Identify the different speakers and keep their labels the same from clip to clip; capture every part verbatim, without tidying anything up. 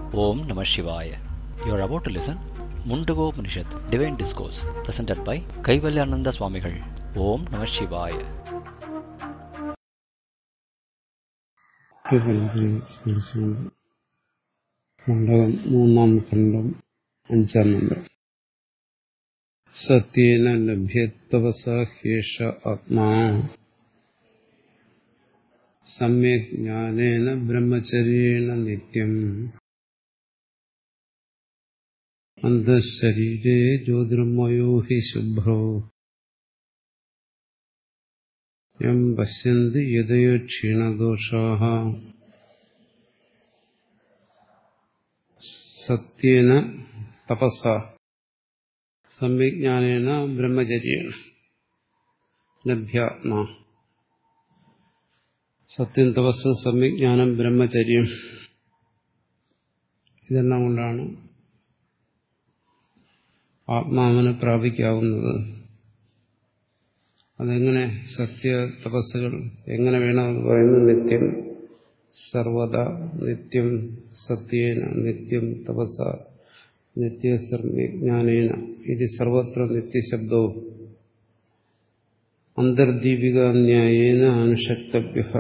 Speaker 1: Om Namah Shivaya. You are about to listen Mundago Upanishad, Divine Discourse, presented by Kaivalyananda Swamigal. Om Namah Shivaya.
Speaker 2: Mundakam മൂന്നാം ഖണ്ഡം അഞ്ചാം number. സത്യേന ലഭ്യതപസ ഹ്യേഷ ആത്മാ സമ്യക് ജ്ഞാനേന ബ്രഹ്മചര്യേണ നിത്യം അന്തഃശരീരേ ജ്യോതിർമയോ he ശുഭ്രോ യം പശ്യന്തി യദയോ ക്ഷീണദോഷാഃ സത്യേന തപസ്സ സമ്യജ്ഞാനേന ബ്രഹ്മചര്യേണ ലഭ്യാത്മാ. സത്യം, തപസ്, സമ്യജ്ഞാനം, ബ്രഹ്മചര്യം, ഇതെല്ലാം കൊണ്ടാണ് ആത്മാവിനെ പ്രാപിക്കാവുന്നത്. അതെങ്ങനെ സത്യ തപസ്സുകൾ എങ്ങനെ വേണമെന്ന് പറയുന്നത്? നിത്യം സർവദ നിത്യം സത്യേന നിത്യം തപസ നിത്യ സമ്യജ്ഞാനേന ഇത് സർവത്ര നിത്യശബ്ദവും അന്തർദീപികാന്യായേന അനുഷക്തവ്യഃ.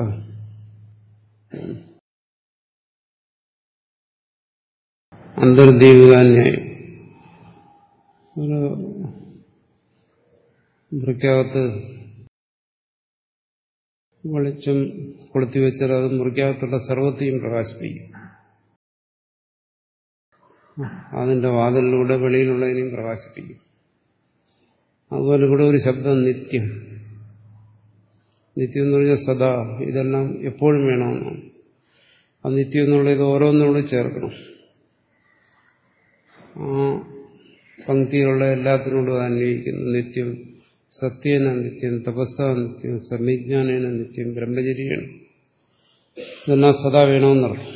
Speaker 2: അന്തർദീപികാന്യായം ഒരു മുറിക്കകത്ത് വെളിച്ചം കൊളുത്തിവെച്ചാൽ അത് മുറിക്കകത്തുള്ള സർവത്തെയും പ്രകാശിപ്പിക്കും. അതിന്റെ വാതിലിലൂടെ വെളിയിലുള്ളതിനെയും പ്രകാശിപ്പിക്കും. അതുപോലെ ഇവിടെ ഒരു ശബ്ദം നിത്യം. നിത്യം എന്ന് പറഞ്ഞാൽ സദാ, ഇതെല്ലാം എപ്പോഴും വേണമെന്നാണ്. ആ നിത്യം എന്നുള്ളത് ഓരോന്നിനോട് ചേർക്കണം. ആ പങ്ക്തിയിലുള്ള എല്ലാത്തിനോടും അന്വയിക്കുന്നു. നിത്യം സത്യേന നിത്യം തപസ്സ നിത്യം സമ്യജ്ഞാനേന നിത്യം ബ്രഹ്മചര്യേണ, ഇതെല്ലാം സദാ വേണമെന്നർത്ഥം.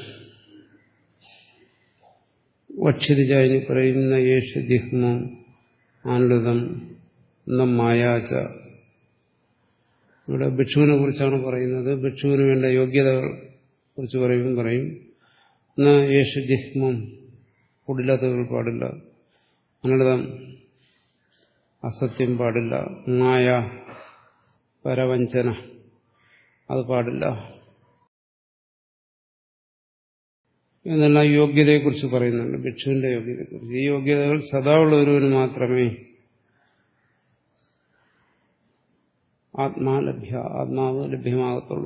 Speaker 2: വക്ഷിതിജായിനി പറയുന്ന യേശു ജിഹ്മം ആനൃതം ന മായാച. ഇവിടെ ഭിക്ഷുവിനെ കുറിച്ചാണ് പറയുന്നത്. ഭിക്ഷുവിന് വേണ്ട യോഗ്യതകൾ കുറിച്ച് പറയും പറയും ന യേശു ജിഹ്മം, കുടിലതകൾ പാടില്ല. അനൃതം, അസത്യം പാടില്ല. മായ, പരവഞ്ചന, അത് പാടില്ല. എന്നെല്ലാം യോഗ്യതയെക്കുറിച്ച് പറയുന്നുണ്ട്, ഭിക്ഷുവിന്റെ യോഗ്യതയെക്കുറിച്ച്. ഈ യോഗ്യതകൾ സദാ ഉള്ള ഒരുവന് മാത്രമേ ആത്മാ ലഭ്യ ആത്മാവ് ലഭ്യമാകത്തുള്ളൂ.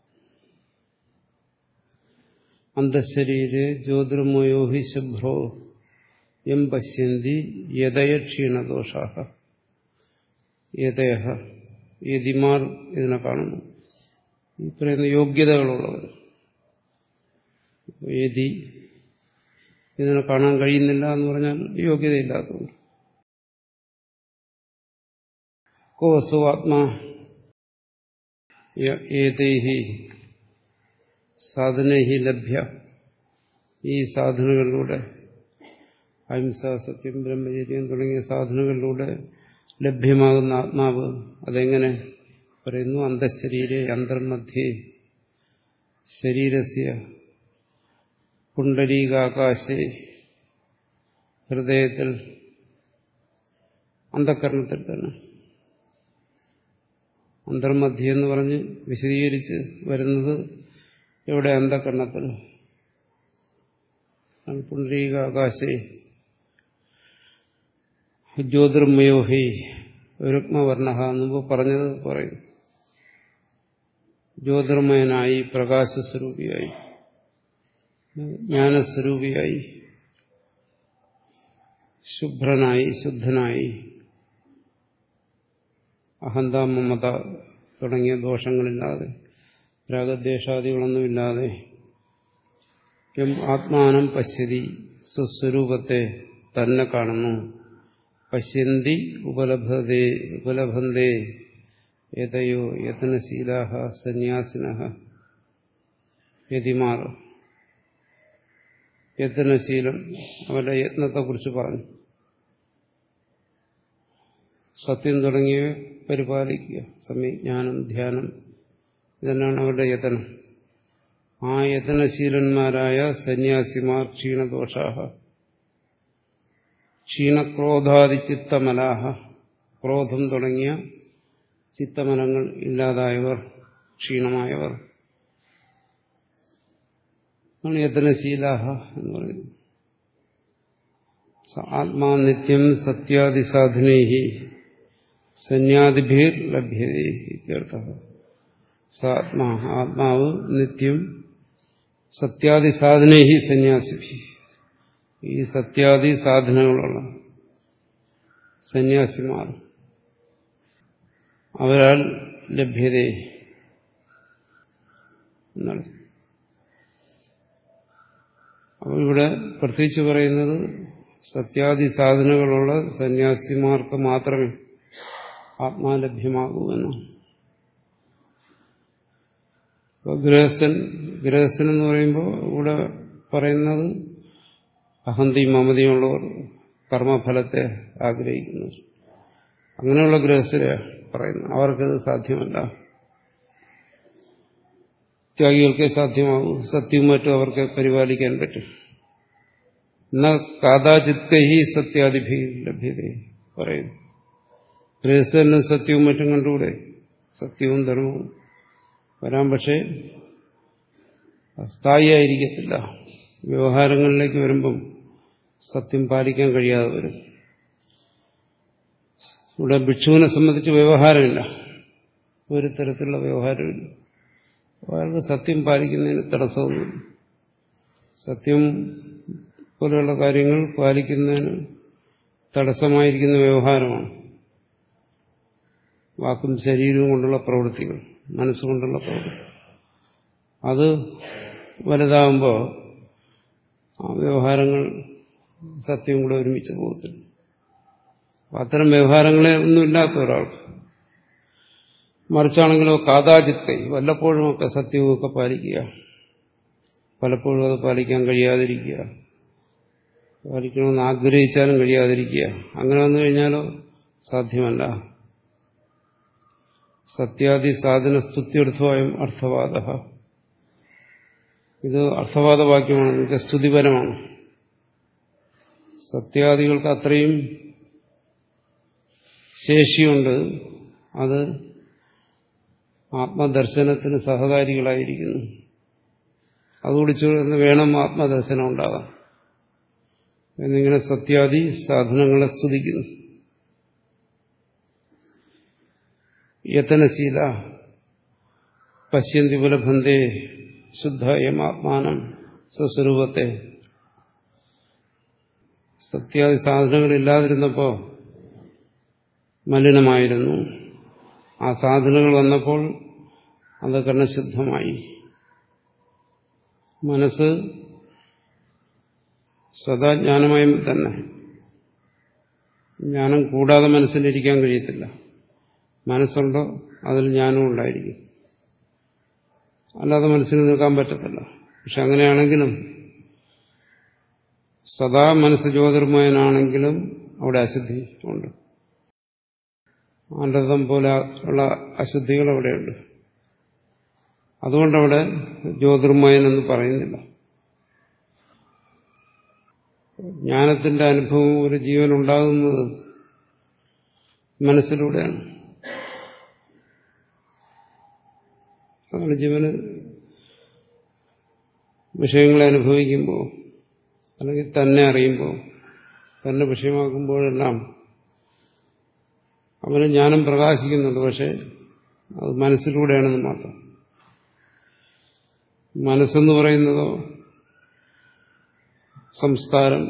Speaker 2: അന്തഃശരീരേ ജ്യോതിർമയോ ഹി ശുഭ്രോ യം പശ്യന്തി യദയ ക്ഷീണദോഷാഃ. യദയ, യതിമാർ ഇതിനെ കാണുന്നു. ഈ പറയുന്ന യോഗ്യതകളുള്ളവർ. യതി ഇതിനെ കാണാൻ കഴിയുന്നില്ല എന്ന് പറഞ്ഞാൽ യോഗ്യതയില്ലാത്തതുകൊണ്ട്. കോസു ആത്മാ ഏതൈഹി സാധനൈഹി ലഭ്യ. ഈ സാധനകളിലൂടെ, അഹിംസ, സത്യം, ബ്രഹ്മചര്യം തുടങ്ങിയ സാധനകളിലൂടെ ലഭ്യമാകുന്ന ആത്മാവ് അതെങ്ങനെ പറയുന്നു? അന്തഃശരീരേ അന്തർമധ്യേ ശരീരസ്യ പുണ്ഡരീകാകാശേ, ഹൃദയത്തിൽ, അന്ധഃകരണത്തിൽ തന്നെ. അന്തർമധ്യ എന്ന് പറഞ്ഞ് വിശദീകരിച്ച് വരുന്നത് എവിടെ? അന്ധഃകരണത്തിൽ. പുണ്ഡരീകാകാശേ ജ്യോതിർമയോഹി രുക്മവർണ്ണ എന്നുമ്പ് പറഞ്ഞത് പറയും. ജ്യോതിർമയനായി, പ്രകാശസ്വരൂപിയായി, ജ്ഞാനസ്വരൂപിയായി, ശുഭ്രനായി, ശുദ്ധനായി, അഹന്ത, മമത തുടങ്ങിയ ദോഷങ്ങളില്ലാതെ, രാഗദ്വേഷാദികളൊന്നുമില്ലാതെ, എം ആത്മാനം പശ്യതി, സ്വസ്വരൂപത്തെ തന്നെ കാണുന്നു. പശ്യന്തി ഉപലഭതേ ഉപലഭന്തേ യതയോ യത്നശീലാഃ സന്യാസിനഃ. യതിമാർ, യത്നശീലം, അവരുടെ യത്നത്തെക്കുറിച്ച് പറഞ്ഞു. സത്യം തുടങ്ങിയവ പരിപാലിക്കുക, സമ്യജ്ഞാനം, ധ്യാനം, ഇതെല്ലാം അവരുടെ യത്നം. ആ യതനശീലന്മാരായ സന്യാസിമാർ ക്ഷീണദോഷാഹ ക്ഷീണക്രോധാദി ചിത്തമലാഹ ക്രോധം തുടങ്ങിയ ചിത്തമലങ്ങൾ ഇല്ലാതായവർ, ക്ഷീണമായവർ ആണ് യതനശീലാഹ എന്ന് പറയുന്നത്. ആത്മാ നിത്യം സത്യാദിസാധനൈഹി സന്യാദിഭിർ ലഭ്യതേ ഇത്യർത്ഥഃ. സാത്മാ ആത്മാവ് നിത്യം സത്യാദിസാധനൈഹി സന്യാസിഭി ഈ സത്യാദി സാധനങ്ങളുള്ള സന്യാസിമാർ അവരാൽ ലഭ്യതേ എന്നാണ്. അപ്പോൾ ഇവിടെ പ്രത്യേകിച്ച് പറയുന്നത് സത്യാദി സാധനങ്ങളുള്ള സന്യാസിമാർക്ക് മാത്രമേ ആത്മാ ലഭ്യമാകൂ എന്നാണ്. അപ്പോൾ ഗൃഹസ്ഥൻ ഗൃഹസ്ഥൻ എന്ന് പറയുമ്പോൾ ഇവിടെ പറയുന്നത് അഹന്തയും മമതയുമുള്ളവർ, കർമ്മഫലത്തെ ആഗ്രഹിക്കുന്നവർ, അങ്ങനെയുള്ള ഗൃഹസ്ഥരെ പറയുന്നു. അവർക്കത് സാധ്യമല്ല. ത്യാഗികൾക്കേ സാധ്യമാകൂ. സത്യവും മറ്റും അവർക്ക് പരിപാലിക്കാൻ പറ്റും. എന്നാൽ കാദാചിത്കൈഹി സത്യാദിഭി ലഭ്യത പറയുന്നു. ഗൃഹസ്ഥനും സത്യവും മറ്റും കണ്ടുകൂടെ? സത്യവും ധർമ്മവും വരാൻ, പക്ഷേ സ്ഥായിയായിരിക്കത്തില്ല. വ്യവഹാരങ്ങളിലേക്ക് വരുമ്പം സത്യം പാലിക്കാൻ കഴിയാതെ വരും. ഇവിടെ ഭിക്ഷുവിനെ സംബന്ധിച്ച് വ്യവഹാരമില്ല, ഒരു തരത്തിലുള്ള വ്യവഹാരമില്ല. അയാൾക്ക് സത്യം പാലിക്കുന്നതിന് തടസ്സമൊന്നുമില്ല. സത്യം പോലെയുള്ള കാര്യങ്ങൾ പാലിക്കുന്നതിന് തടസ്സമായിരിക്കുന്ന വ്യവഹാരമാണ് വാക്കും ശരീരവും കൊണ്ടുള്ള പ്രവൃത്തികൾ, മനസ്സുകൊണ്ടുള്ള പ്രവൃത്തി. അത് വലുതാകുമ്പോൾ ആ വ്യവഹാരങ്ങൾ സത്യം കൂടെ ഒരുമിച്ച് പോകത്തില്ല. അത്തരം വ്യവഹാരങ്ങളെ ഒന്നുമില്ലാത്ത ഒരാൾക്ക്, മറിച്ചാണെങ്കിലോ കാദാചിത് കൈ വല്ലപ്പോഴുമൊക്കെ സത്യവുമൊക്കെ പാലിക്കുക, പലപ്പോഴും അത് പാലിക്കാൻ കഴിയാതിരിക്കുക, പാലിക്കണമെന്ന് ആഗ്രഹിച്ചാലും കഴിയാതിരിക്കുക, അങ്ങനെ വന്നു കഴിഞ്ഞാലോ സാധ്യമല്ല. സത്യാദി സാധന സ്തുത്യർത്ഥമായും അർത്ഥവാദ. ഇത് അർത്ഥവാദ വാക്യമാണ്, എനിക്ക് സ്തുതിപരമാണ്. സത്യാദികൾക്ക് അത്രയും ശേഷിയുണ്ട്. അത് ആത്മദർശനത്തിന് സഹകാരികളായിരിക്കുന്നു. അതുകൂടി ചേർന്ന് വേണം ആത്മദർശനം ഉണ്ടാകാം എന്നിങ്ങനെ സത്യാദി സാധനങ്ങളെ സ്തുതിക്കുന്നു. യതനശീല പശ്യന്തി പുലഭന്തേ ശുദ്ധയമാത്മാനം സ്വസ്വരൂപത്തെ. സത്യാദി സാധനങ്ങളില്ലാതിരുന്നപ്പോൾ മലിനമായിരുന്നു. ആ സാധനങ്ങൾ വന്നപ്പോൾ അത് കർണശുദ്ധമായി. മനസ്സ് സദാ ജ്ഞാനമയം തന്നെ. ജ്ഞാനം കൂടാതെ മനസ്സിലിരിക്കാൻ കഴിയത്തില്ല. മനസ്സുണ്ടോ അതിൽ ജ്ഞാനം ഉണ്ടായിരിക്കും, അല്ലാതെ മനസ്സിൽ നിൽക്കാൻ പറ്റത്തില്ല. പക്ഷെ അങ്ങനെയാണെങ്കിലും സദാ മനസ്സ് ജ്യോതിർമയനാണെങ്കിലും അവിടെ അശുദ്ധി ഉണ്ട്. അനന്തം പോലെ ഉള്ള അശുദ്ധികൾ അവിടെയുണ്ട്. അതുകൊണ്ടവിടെ ജ്യോതിർമയൻ എന്ന് പറയുന്നില്ല. ജ്ഞാനത്തിന്റെ അനുഭവം ഒരു ജീവൻ ഉണ്ടാകുന്നത് മനസ്സിലൂടെയാണ്. അതാണ് ജീവന് വിഷയങ്ങളെ അനുഭവിക്കുമ്പോൾ അല്ലെങ്കിൽ തന്നെ അറിയുമ്പോൾ, തന്നെ വിഷയമാക്കുമ്പോഴെല്ലാം അവന് ജ്ഞാനം പ്രകാശിക്കുന്നുണ്ട്. പക്ഷെ അത് മനസ്സിലൂടെയാണെന്ന് മാത്രം. മനസ്സെന്ന് പറയുന്നതോ സംസ്കാരം,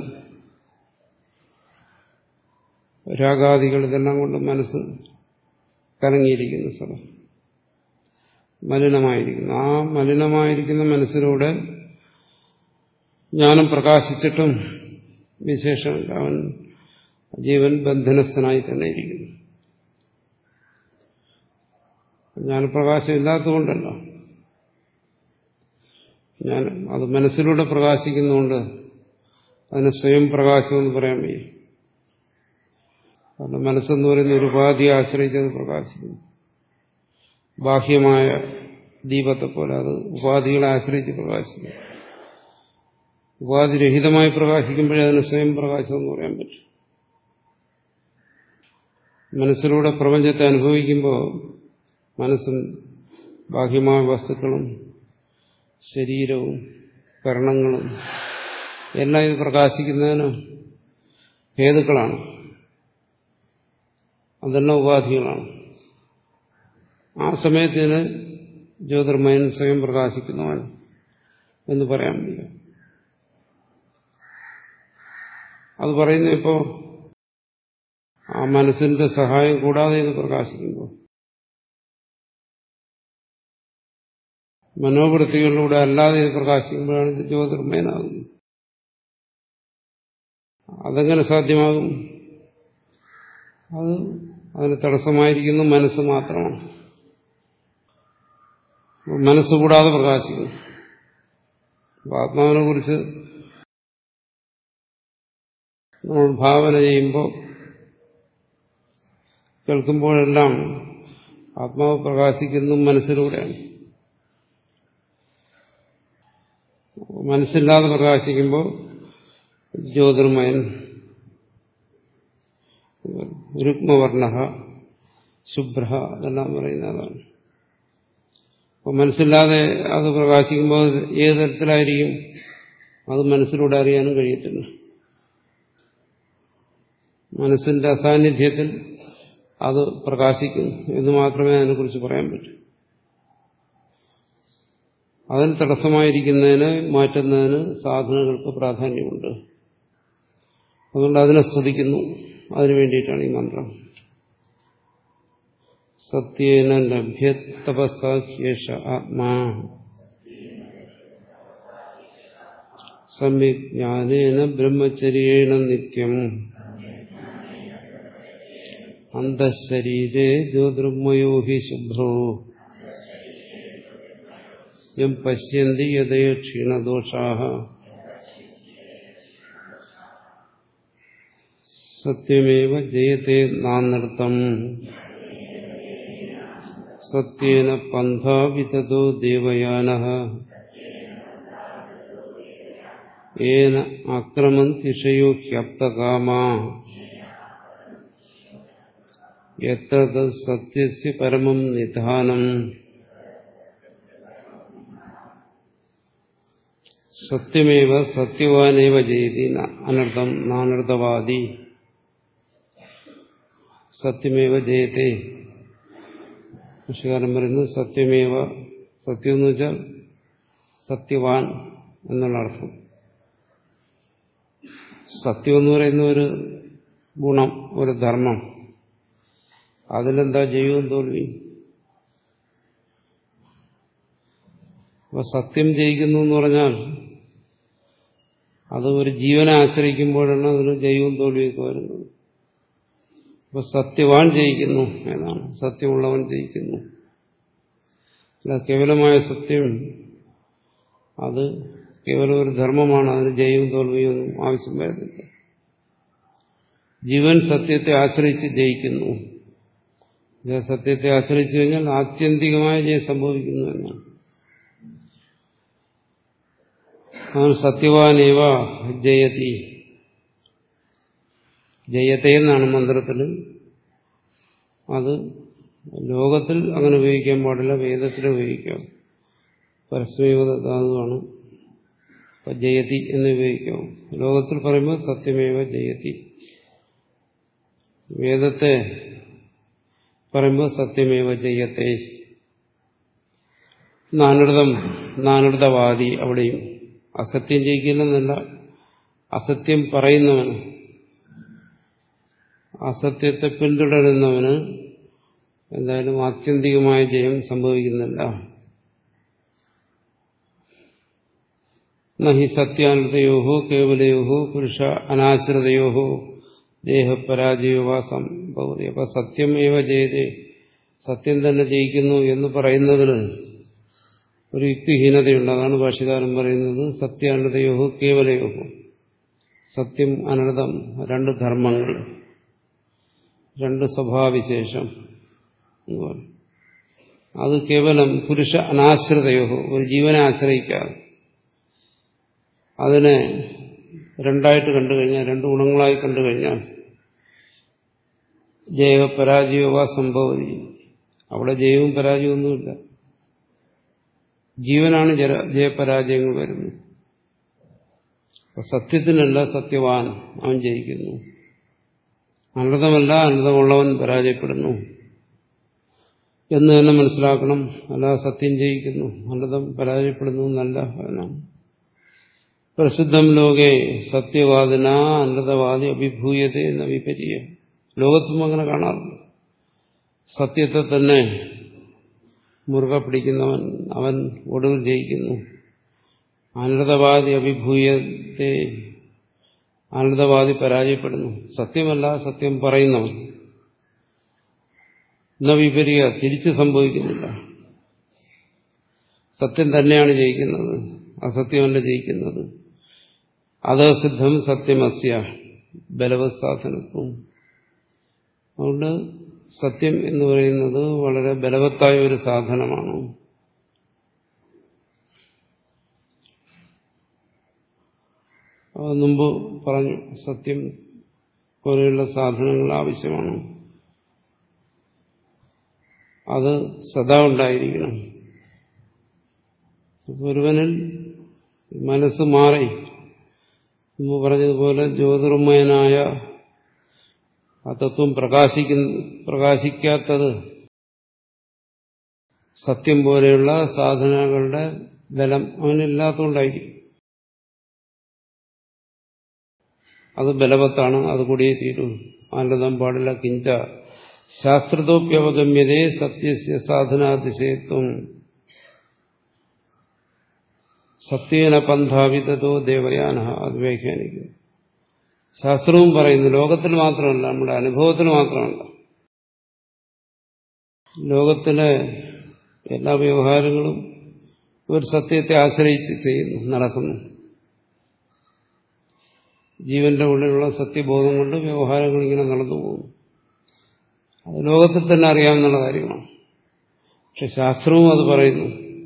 Speaker 2: രാഗാദികൾ, ഇതെല്ലാം കൊണ്ട് മനസ്സ് കലങ്ങിയിരിക്കുന്ന സ്ഥലം മലിനമായിരിക്കുന്നു. ആ മലിനമായിരിക്കുന്ന മനസ്സിലൂടെ ജ്ഞാനം പ്രകാശിച്ചിട്ടും വിശേഷമില്ല. അവൻ ജീവൻ ബന്ധനസ്ഥനായി തന്നെ ഇരിക്കുന്നു. ജ്ഞാനപ്രകാശം ഇല്ലാത്തതുകൊണ്ടല്ല, ഞാൻ അത് മനസ്സിലൂടെ പ്രകാശിക്കുന്നുകൊണ്ട് അതിന് സ്വയം പ്രകാശമെന്ന് പറയാൻ വയ്യ. കാരണം മനസ്സെന്ന് പറയുന്ന ഒരു ഉപാധിയെ ആശ്രയിച്ചത് പ്രകാശിക്കുന്നു. ബാഹ്യമായ ദീപത്തെ പോലെ അത് ഉപാധികളെ ആശ്രയിച്ച് പ്രകാശിക്കും. ഉപാധിരഹിതമായി പ്രകാശിക്കുമ്പോഴേ അതിന് സ്വയം പ്രകാശം എന്ന് പറയാൻ പറ്റും. മനസ്സിലൂടെ പ്രപഞ്ചത്തെ അനുഭവിക്കുമ്പോൾ മനസ്സും ബാഹ്യമായ വസ്തുക്കളും ശരീരവും കരണങ്ങളും എല്ലാം ഇത് പ്രകാശിക്കുന്നതിന് ഹേതുക്കളാണ്. അതെല്ലാം ഉപാധികളാണ്. ആ സമയത്തിന് ജ്യോതിർമയൻ സ്വയം പ്രകാശിക്കുന്നവൻ എന്ന് പറയാൻ വയ്യ. അത് പറയുന്നത് ഇപ്പോൾ ആ മനസ്സിന്റെ സഹായം കൂടാതെ ഇത് പ്രകാശിക്കുമ്പോൾ മനോവൃത്തികളിലൂടെ അല്ലാതെ ഇത് പ്രകാശിക്കുമ്പോഴാണ് ഇത് ജ്യോതിർമയനാകുന്നത്. അതെങ്ങനെ സാധ്യമാകും? അത് അതിന് തടസ്സമായിരിക്കുന്ന മനസ്സ് മാത്രമാണ്. മനസ്സുകൂടാതെ പ്രകാശിക്കുന്നു. ആത്മാവിനെ കുറിച്ച് നമ്മൾ ഭാവന ചെയ്യുമ്പോൾ കേൾക്കുമ്പോഴെല്ലാം ആത്മാവ് പ്രകാശിക്കുന്നു മനസ്സിലൂടെയാണ്. മനസ്സില്ലാതെ പ്രകാശിക്കുമ്പോൾ ജ്യോതിർമയൻ, രുക്മവർണ്ണ, ശുഭ്ര എന്നെല്ലാം പറയുന്നതാണ്. അപ്പോൾ മനസ്സില്ലാതെ അത് പ്രകാശിക്കുമ്പോൾ ഏത് തരത്തിലായിരിക്കും അത് മനസ്സിലൂടെ അറിയാനും കഴിയത്തില്ല. മനസ്സിന്റെ അസാന്നിധ്യത്തിൽ അത് പ്രകാശിക്കുന്നു എന്ന് മാത്രമേ അതിനെക്കുറിച്ച് പറയാൻ പറ്റൂ. അതിന് തടസ്സമായിരിക്കുന്നതിന് മാറ്റുന്നതിന് സാധനങ്ങൾക്ക് പ്രാധാന്യമുണ്ട്. അതുകൊണ്ട് അതിനെ സ്തുതിക്കുന്നു. അതിനു വേണ്ടിയിട്ടാണ് ഈ മന്ത്രം. സത്യേന ലഭ്യതപസാഖ്യേഷ ആത്മാ സമ്യക് ജ്ഞാനേന ബ്രഹ്മചര്യേണ നിത്യം അന്തഃശരീരേ ജ്യോതിർമയോ ഹി ശുഭ്രോ യം പശ്യന്തി യദയ ക്ഷീണദോഷാഃ സത്യമേവ ജയത്തെ നാനൃതം സത്യേന പന്ഥാ വിതതോ ദേവയാനഃ ഏന ആക്രമന്തിഷയോ ഹ്യപ്തകാമാ യത്ര സത്യസ്യ പരമം നിധാനം സത്യമേവ സത്യവാനേവ ജയതി അനർത്ഥം നാനർത്ഥവാദി. സത്യമേവ ജയത്തെ ഭാഷ്യകാരൻ പറയുന്നത് സത്യമേവ, സത്യം എന്ന് വെച്ചാൽ സത്യവാൻ എന്നുള്ള അർത്ഥം. സത്യം എന്ന് പറയുന്ന ഒരു ഗുണം, ഒരു ധർമ്മം. അതിലെന്താ ജയവും തോൽവി? അപ്പൊ സത്യം ജയിക്കുന്നു എന്ന് പറഞ്ഞാൽ അത് ഒരു ജീവനെ ആശ്രയിക്കുമ്പോഴാണ് അതിന് ജയവും തോൽവിയൊക്കെ വരുന്നത്. അപ്പൊ സത്യവാൻ ജയിക്കുന്നു എന്നാണ്, സത്യമുള്ളവൻ ജയിക്കുന്നു. അല്ല, കേവലമായ സത്യം അത് കേവലം ഒരു ധർമ്മമാണ്. അതിന് ജയവും തോൽവിയും ഒന്നും ആവശ്യം വരുന്നില്ല. ജീവൻ സത്യത്തെ ആശ്രയിച്ച് ജയിക്കുന്നു. സത്യത്തെ ആശ്രയിച്ചു കഴിഞ്ഞാൽ ആത്യന്തികമായ ജയം സംഭവിക്കുന്നു എന്നാണ്. അവൻ സത്യവാനേവ ജയതി, ജയത്തെ എന്നാണ് മന്ത്രത്തിൽ. അത് ലോകത്തിൽ അങ്ങനെ ഉപയോഗിക്കാൻ പാടില്ല, വേദത്തിൽ ഉപയോഗിക്കാം. പരസ്മൈവ ധാതുവാണ്, ജയതി എന്ന് ഉപയോഗിക്കാം. ലോകത്തിൽ പറയുമ്പോൾ സത്യമേവ ജയതി. വേദത്തെ പറയുമ്പോൾ സത്യമേവ ജയത്തെ. നാനൃതം, നാനൃതവാദി, അവിടെയും അസത്യം ജയിക്കില്ലെന്നല്ല, അസത്യം പറയുന്നവന്, അസത്യത്തെ പിന്തുടരുന്നവന് എന്തായാലും ആത്യന്തികമായ ജയം സംഭവിക്കുന്നില്ല. നഹി സത്യാനൃതയോഹോ കേവലയോഹോ പുരുഷ അനാശ്രിതയോഹോ ദേഹപരാജയോ വാ സംഭവതി. അപ്പൊ സത്യം ഏവ ജയതേ, സത്യം തന്നെ ജയിക്കുന്നു എന്ന് പറയുന്നതിന് ഒരു യുക്തിഹീനതയുണ്ട്. അതാണ് ഭാഷ്യകാരൻ പറയുന്നത് സത്യാനൃതയോഹോ കേവലയോഹോ. സത്യം അനൃതം, രണ്ട് ധർമ്മങ്ങൾ, രണ്ട് സ്വഭാവവിശേഷം എന്ന് പറയും. അത് കേവലം പുരുഷ അനാശ്രിതയോ, ഒരു ജീവനെ ആശ്രയിക്കാതെ അതിനെ രണ്ടായിട്ട് കണ്ടുകഴിഞ്ഞാൽ, രണ്ട് ഗുണങ്ങളായി കണ്ടുകഴിഞ്ഞാൽ ജയ പരാജയവ സംഭവതി, അവിടെ ജയവും പരാജയമൊന്നുമില്ല. ജീവനാണ് ജയപരാജയങ്ങൾ വരുന്നത്. സത്യത്തിനല്ല സത്യവാൻ അവൻ ജയിക്കുന്നു, അനൃതമല്ല അനൃതമുള്ളവൻ പരാജയപ്പെടുന്നു എന്ന് തന്നെ മനസ്സിലാക്കണം. അല്ല സത്യം ജയിക്കുന്നു അനൃതം പരാജയപ്പെടുന്നു എന്നല്ല എന്നാണ്. പ്രസിദ്ധം ലോകേ സത്യവാദിന അനൃതവാദി അഭിഭൂയത എന്ന വിപര്യം ലോകത്തും അങ്ങനെ കാണാറുണ്ട്. സത്യത്തെ തന്നെ മുറുകെ പിടിക്കുന്നവൻ അവൻ ഒടുവിൽ ജയിക്കുന്നു. അനൃതവാദി അഭിഭൂയത്തെ, അനൃതവാദി പരാജയപ്പെടുന്നു. സത്യമല്ല സത്യം പറയുന്നവൻ എന്ന വിപരീയ തിരിച്ചു സംഭവിക്കുന്നില്ല. സത്യം തന്നെയാണ് ജയിക്കുന്നത്, അസത്യമല്ല ജയിക്കുന്നത്. അത് സിദ്ധം സത്യമസ്യ ബലവത് സാധനത്വം. അതുകൊണ്ട് സത്യം എന്ന് പറയുന്നത് വളരെ ബലവത്തായ ഒരു സാധനമാണ്. മുമ്പ് പറഞ്ഞു, സത്യം പോലെയുള്ള സാധനങ്ങൾ ആവശ്യമാണ്. അത് സദാ ഉണ്ടായിരിക്കണം. ഒരുവനിൽ മനസ്സ് മാറി മുമ്പ് പറഞ്ഞതുപോലെ ജ്യോതിർമയനായ ആ തത്വം പ്രകാശിക്കുന്ന പ്രകാശിക്കാത്തത് സത്യം പോലെയുള്ള സാധനങ്ങളുടെ ബലം അവനില്ലാത്തതുകൊണ്ടായിരിക്കും. അത് ബലവത്താണ്, അത് കൂടിയേ തീരൂ. അനൃതം പാടില്ല. കിഞ്ച ശാസ്ത്രതോപ്യവഗമ്യതേ സത്യസ്യ സാധനാതിശയത്വം സത്യേന പന്ഥാവിതോ ദേവയാന. അത് വ്യാഖ്യാനിക്കും. ശാസ്ത്രവും പറയുന്നു, ലോകത്തിൽ മാത്രമല്ല, നമ്മുടെ അനുഭവത്തിൽ മാത്രമല്ല, ലോകത്തിലെ എല്ലാ വ്യവഹാരങ്ങളും ഒരു സത്യത്തെ ആശ്രയിച്ച് ചെയ്യുന്നു, നടക്കുന്നു. ജീവന്റെ ഉള്ളിലുള്ള സത്യബോധം കൊണ്ട് വ്യവഹാരങ്ങൾ ഇങ്ങനെ നടന്നു പോകുന്നു. അത് ലോകത്തിൽ തന്നെ അറിയാവുന്ന കാര്യമാണ്. പക്ഷെ ശാസ്ത്രവും അത് പറയുന്നു.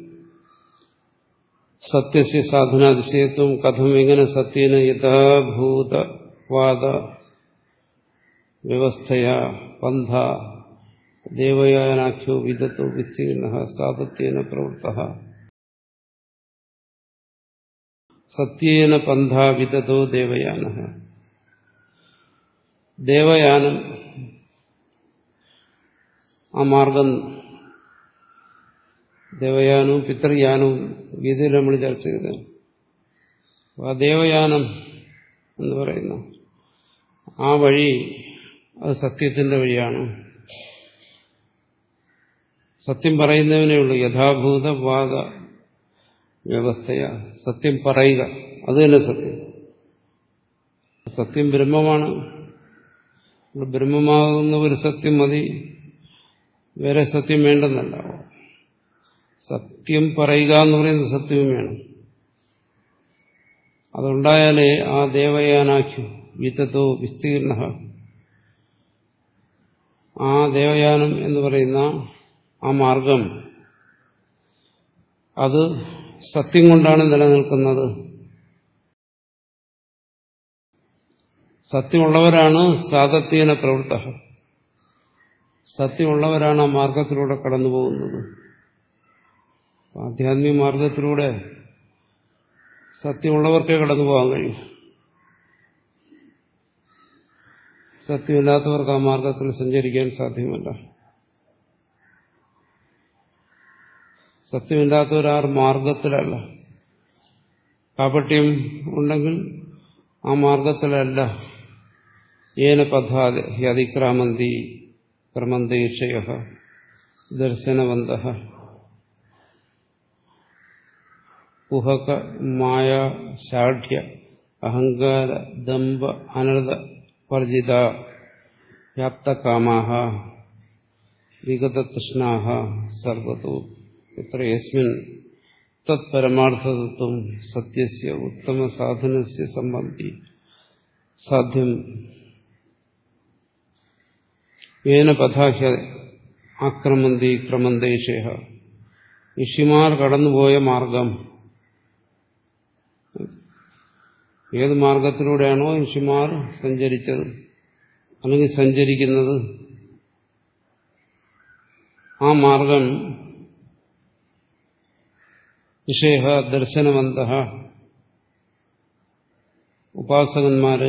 Speaker 2: സത്യസ്യ സാധനാതിശയത്വം കഥം, എങ്ങനെ സത്യേന യഥാഭൂതവാദ വ്യവസ്ഥയാ പന്ഥ ദേവയാനാഖ്യോ വിദത്തോ വിസ്തീർണ സാതത്യേന പ്രവൃത്തഃ. സത്യേന പന്ഥാ വിദതോ ദേവയാന. ദേവയാനം ആ മാർഗം, ദേവയാനവും പിതൃയാനവും ഗീതയിൽ നമ്മൾ ചർച്ച ചെയ്തത്. ആ ദേവയാനം എന്ന് പറയുന്ന ആ വഴി അത് സത്യത്തിന്റെ വഴിയാണ്. സത്യം പറയുന്നവനേ ഉള്ളൂ. യഥാഭൂതവാദ വ്യവസ്ഥയ, സത്യം പറയുക, അത് തന്നെ സത്യം. സത്യം ബ്രഹ്മമാണ്. ബ്രഹ്മമാകുന്ന ഒരു സത്യം മതി, വേറെ സത്യം വേണ്ടെന്നല്ല. സത്യം പറയുക എന്ന് പറയുന്ന സത്യവും വേണം. അതുണ്ടായാലേ ആ ദേവയാനാഖ്യം വിത്തോ വിസ്തീർണ, ആ ദേവയാനം എന്ന് പറയുന്ന ആ മാർഗം അത് സത്യം കൊണ്ടാണ് നിലനിൽക്കുന്നത്. സത്യമുള്ളവരാണ് സാതത്യേന പ്രവൃത്ത, സത്യമുള്ളവരാണ് ആ മാർഗത്തിലൂടെ കടന്നു പോകുന്നത്. ആധ്യാത്മിക മാർഗത്തിലൂടെ സത്യമുള്ളവർക്കേ കടന്നു പോകാൻ കഴിയും. സത്യമില്ലാത്തവർക്ക് ആ മാർഗത്തിൽ സഞ്ചരിക്കാൻ സാധ്യമല്ല. സത്യമില്ലാത്തവരാർ മാർഗത്തിലല്ല. കാപട്യം ഉണ്ടെങ്കിൽ ആ മാർഗത്തിലല്ല. ഏന പഥാത് ഹ്യതിക്രാമന്തി ക്രമന്തേക്ഷയ ദർശനവന്തഃ കുഹക മായ ഷാഠ്യ അഹങ്കാര ദമ്പ അനർഥ വർജിത വ്യാപ്തകാമാഃ വിഗതതൃഷ്ണാഃ സർവ്വതോ എത്ര യസ്മിൻ തത് പരമാർത്ഥതത്വം സത്യസ്യ ഉത്തമ സാധനസ്യ സംബന്ധി സാധ്യം ഏന പഥാഹ്യ ആക്രമന്തി ക്രമന്തേഷേഹ ഋഷിമാർ കടന്നുപോയ മാർഗം, ഏത് മാർഗത്തിലൂടെയാണോ ഋഷിമാർ സഞ്ചരിച്ചത് അല്ലെങ്കിൽ സഞ്ചരിക്കുന്നത്, ആ മാർഗം ഋഷേഹ ദർശനവന്തഃ ഉപാസകന്മാര്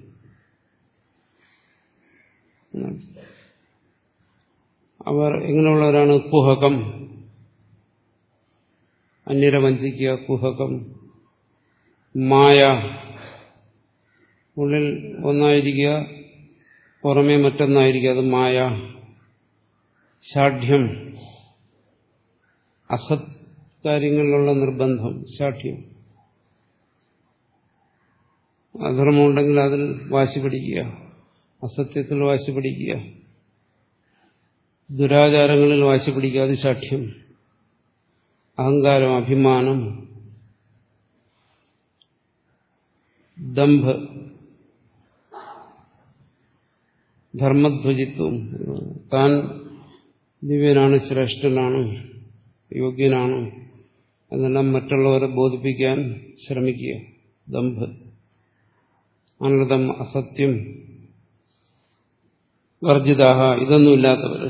Speaker 2: അവർ എങ്ങനെയുള്ളവരാണ്? കുഹകം, അന്യരെ വഞ്ചിക്കുക, കുഹകം, മായ, ഉള്ളിൽ ഒന്നായിരിക്കുക പുറമേ മറ്റൊന്നായിരിക്കുക, അത് മായ, ഷാഠ്യം, അസത് കാര്യങ്ങളിലുള്ള നിർബന്ധം, ഷാഠ്യം, അധർമ്മമുണ്ടെങ്കിൽ അതിൽ വാശി പിടിക്കുക, അസത്യത്തിൽ വാശി പിടിക്കുക, ദുരാചാരങ്ങളിൽ വാശി പിടിക്കുക, അത് ഷാഠ്യം, അഹങ്കാരം, അഭിമാനം, ദംഭ്, ധർമ്മധ്വജിത്വം, താൻ ദിവ്യനാണ്, ശ്രേഷ്ഠനാണ്, യോഗ്യനാണ് എന്നെല്ലാം മറ്റുള്ളവരെ ബോധിപ്പിക്കാൻ ശ്രമിക്കുക, ദംഭ്, അനൃതം, അസത്യം, വർജിതാഹ, ഇതൊന്നുമില്ലാത്തവർ,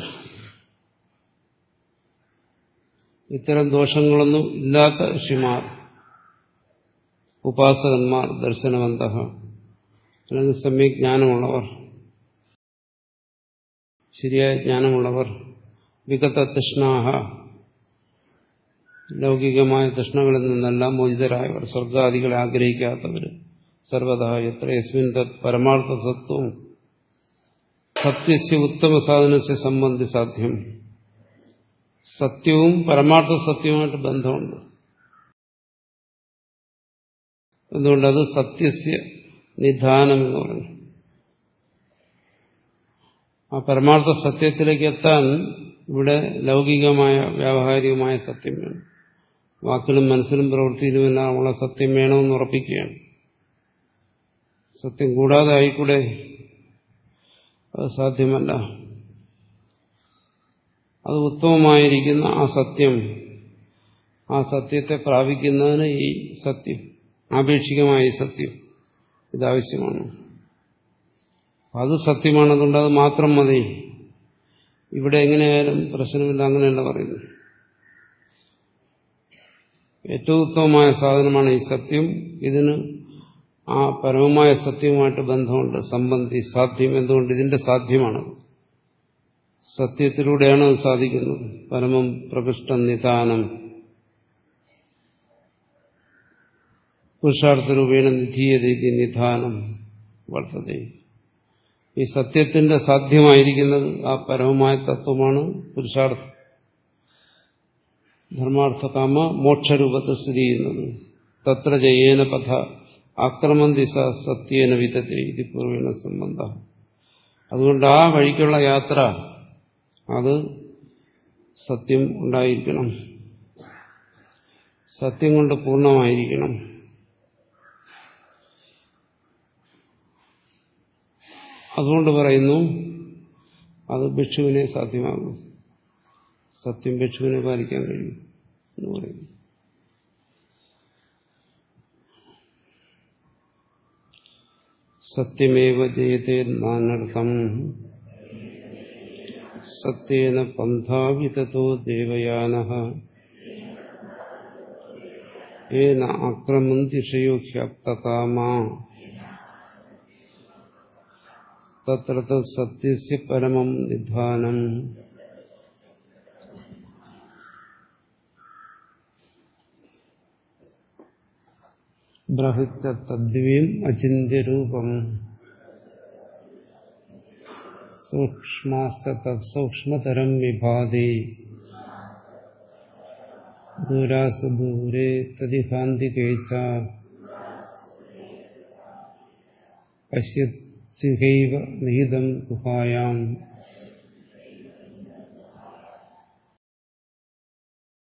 Speaker 2: ഇത്തരം ദോഷങ്ങളൊന്നും ഇല്ലാത്ത ഋഷിമാർ, ഉപാസകന്മാർ, ദർശനവന്തഃ അല്ലെങ്കിൽ സമ്യക് ജ്ഞാനമുള്ളവർ, ശരിയായ ജ്ഞാനമുള്ളവർ, വിഗത തൃഷ്ണാഹ, ലൗകികമായ തൃഷ്ണകളിൽ നിന്നെല്ലാം മോചിതരായവർ, സ്വർഗാദികളെ ആഗ്രഹിക്കാത്തവർ, സർവദാ എത്ര യസ്മിൻ തത് പരമാർത്ഥ സത്വം സത്യസ്യ ഉത്തമ സാധനസ്യ സംബന്ധി സാധ്യം. സത്യവും പരമാർത്ഥ സത്യവുമായിട്ട് ബന്ധമുണ്ട്. എന്തുകൊണ്ടത് സത്യസ്യ നിധാനം എന്ന് പറഞ്ഞു. ആ പരമാർത്ഥ സത്യത്തിലേക്ക് എത്താൻ ഇവിടെ ലൗകികമായ വ്യാവഹാരികമായ സത്യം വേണം. വാക്കിലും മനസ്സിലും പ്രവൃത്തിയിലുമെല്ലാം ഉള്ള സത്യം വേണമെന്ന് ഉറപ്പിക്കുകയാണ്. സത്യം കൂടാതെ ആയിക്കൂടെ? അത് സാധ്യമല്ല. അത് ഉത്തമമായിരിക്കുന്ന ആ സത്യം, ആ സത്യത്തെ പ്രാപിക്കുന്നതിന് ഈ സത്യം, ആപേക്ഷികമായ ഈ സത്യം ഇതാവശ്യമാണ്. അത് സത്യമാണെന്നുണ്ട്, അത് മാത്രം മതി. ഇവിടെ എങ്ങനെയായാലും പ്രശ്നമില്ല, അങ്ങനെയല്ല പറയുന്നു. ഏറ്റവും ഉത്തമമായ സാധനമാണ് ഈ സത്യം. ഇതിന് ആ പരമമായ സത്യവുമായിട്ട് ബന്ധമുണ്ട്, സംബന്ധി, സാധ്യം. എന്തുകൊണ്ട്? ഇതിന്റെ സാധ്യമാണ്. സത്യത്തിലൂടെയാണ് അത് സാധിക്കുന്നത്. പരമം പ്രകൃഷ്ടം നിധാനം പുരുഷാർത്ഥരൂപേണ നിധീയതീതി നിധാനം വർത്തത. ഈ സത്യത്തിന്റെ സാധ്യമായിരിക്കുന്നത് ആ പരമമായ തത്വമാണ്. പുരുഷാർത്ഥം, ധർമാർത്ഥ കാമ മോക്ഷരൂപത്തിൽ സ്ഥിതി ചെയ്യുന്നത്. തത്ര ജയേന പഥ ആക്രമന്തി സ സത്യേന വിധത്തെ ഇത് പൂർവേണ സംബന്ധ. അതുകൊണ്ട് ആ വഴിക്കുള്ള യാത്ര അത് സത്യം ഉണ്ടായിരിക്കണം, സത്യം കൊണ്ട് പൂർണ്ണമായിരിക്കണം. അതുകൊണ്ട് പറയുന്നു അത് ഭിക്ഷുവിനെ സാധ്യമാകും. സത്യം ഭിക്ഷുവിനെ പാലിക്കാൻ കഴിയും എന്ന് പറയുന്നു. സത്യമേവ ജയതേ നാനർത്ഥം സത്യേന പന്ഥാവിതതോ ദേവയാനഃ ഏന ആക്രമന്തിഷയോ ഹ്യപ്തകാമാ തത്ര സത്യസ്യ പരമം നിധാനം. ബ്രഹ്മ തദ്വീം അചിന്ത്യരൂപം സൂക്ഷ്മാശ്ച തത്സൂക്ഷ്മതരം വിഭാതി ദൂരാസു ദൂരേ തദിഹാന്തികേ ച പശ്യത്സുഹൈവ നിഹിതം ഗുഹായാം